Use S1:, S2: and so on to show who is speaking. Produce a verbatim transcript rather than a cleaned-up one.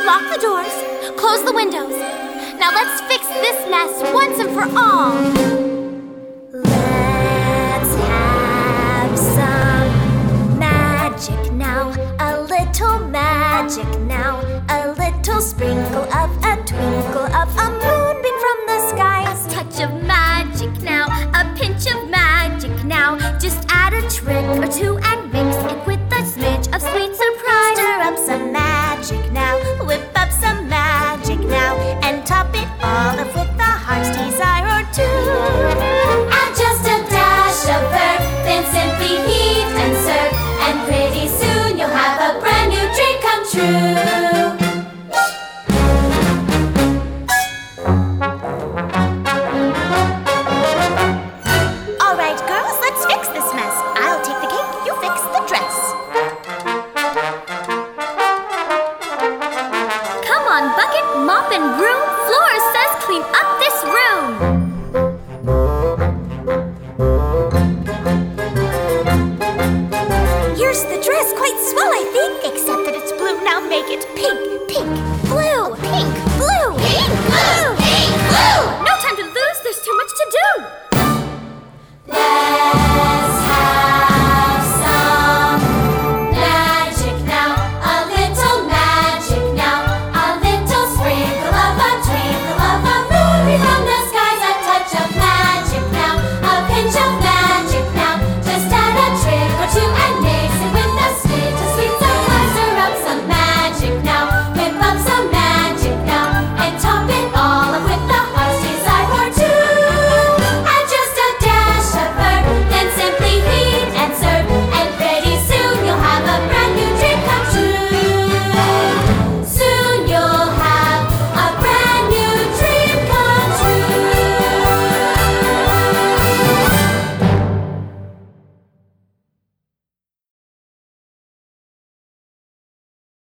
S1: Lock the doors, close the windows. Now let's fix this mess once and for all.
S2: Let's have some magic now, a little magic now, a little sprinkle of a twinkle of a moonbeam from the skies.
S1: A touch of magic now, a pinch of magic now. Just add a trick or two and mix it with a smidge of sweet surprise.
S2: Stir up some magic now, whip up some magic now, and top it all off with the heart's desire or two.
S3: Add just a dash of verb, then simply heat and serve, and pretty soon you'll have a brand new dream come true.
S2: All right, girls, let's fix this mess. I'll take the cake, you fix the dress.
S1: Come on, bucket, mop, and broom. Flora says clean up this room.
S2: Here's the dress, quite swell, I think, except that it's blue. Now make it pink, pink.